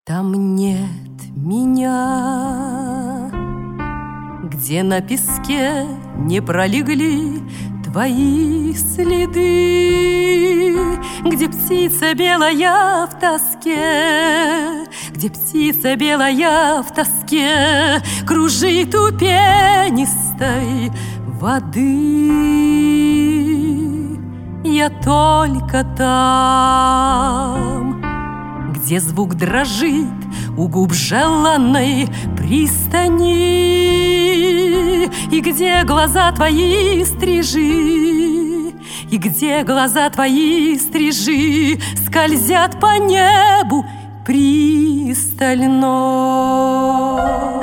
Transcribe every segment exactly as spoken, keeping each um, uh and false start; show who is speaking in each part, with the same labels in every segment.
Speaker 1: Там нет меня, где на песке не пролегли твои следы, где птица белая в тоске, где птица белая в тоске кружит у пенистой воды. Я только там, где звук дрожит у губ желанной пристани, и где глаза твои стрижи, и где глаза твои стрижи скользят по небу пристально.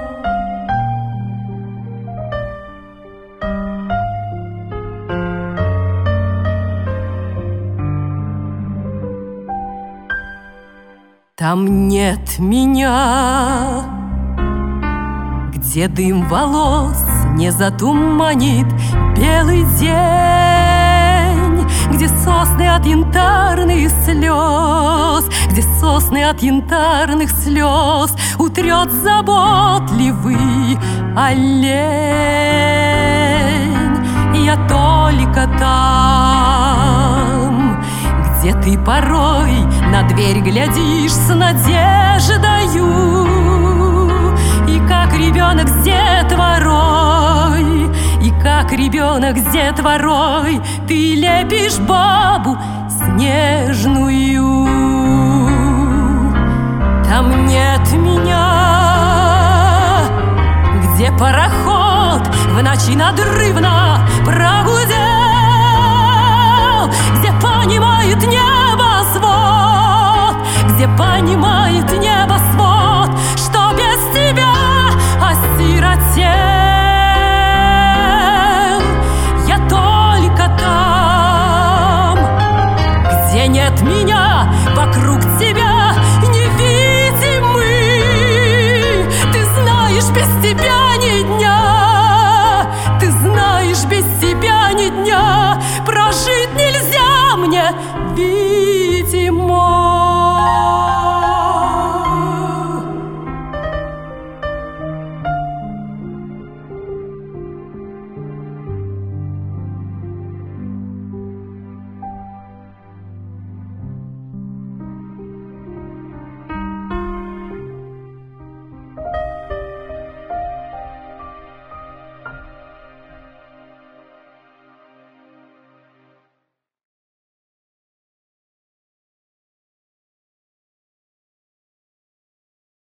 Speaker 1: Там нет меня, где дым волос не затуманит белый день, где сосны от янтарных слез, где сосны от янтарных слез утрет заботливый олень. Я только там, где ты порой на дверь глядишь с надеждою, и как ребенок с детворой, и как ребенок с детворой ты лепишь бабу снежную. Там нет меня, где пароход в ночи надрывно прогудел, где понимает небосвод, где понимает